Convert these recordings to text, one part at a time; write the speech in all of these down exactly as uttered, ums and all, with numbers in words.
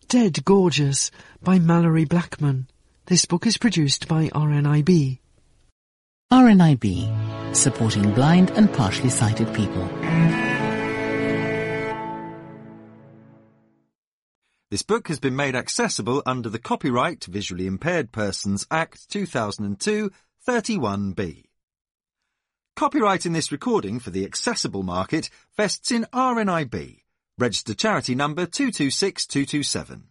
Dead Gorgeous by Mallory Blackman. This book is produced by R N I B. R N I B, supporting blind and partially sighted people. This book has been made accessible under the Copyright Visually Impaired Persons Act two thousand two, thirty-one B. Copyright in this recording for the accessible market vests in R N I B, registered charity number two two six two two seven.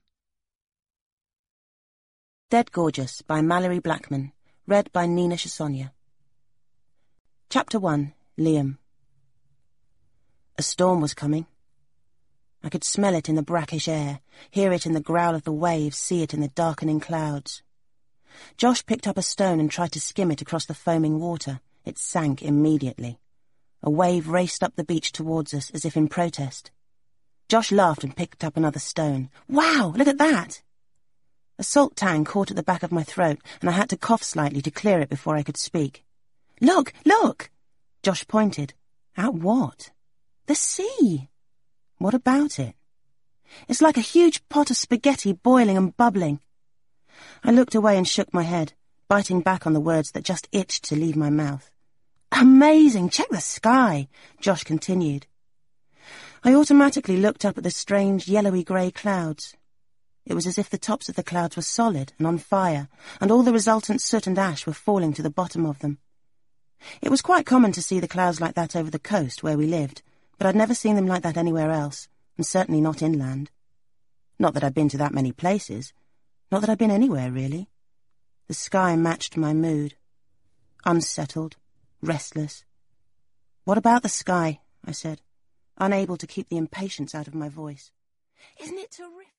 Dead Gorgeous by Mallory Blackman, read by Nina Shasonia. Chapter one, Liam. A storm was coming. I could smell it in the brackish air, hear it in the growl of the waves, see it in the darkening clouds. Josh picked up a stone and tried to skim it across the foaming water. It sank immediately. A wave raced up the beach towards us as if in protest. Josh laughed and picked up another stone. Wow, look at that! A salt tang caught at the back of my throat, and I had to cough slightly to clear it before I could speak. Look, look! Josh pointed. At what? The sea! What about it? It's like a huge pot of spaghetti boiling and bubbling. I looked away and shook my head, biting back on the words that just itched to leave my mouth. Amazing! Check the sky! Josh continued. I automatically looked up at the strange yellowy-grey clouds. It was as if the tops of the clouds were solid and on fire, and all the resultant soot and ash were falling to the bottom of them. It was quite common to see the clouds like that over the coast where we lived, but I'd never seen them like that anywhere else, and certainly not inland. Not that I'd been to that many places. Not that I'd been anywhere, really. The sky matched my mood. Unsettled, restless. What about the sky? I said, unable to keep the impatience out of my voice. Isn't it terrific?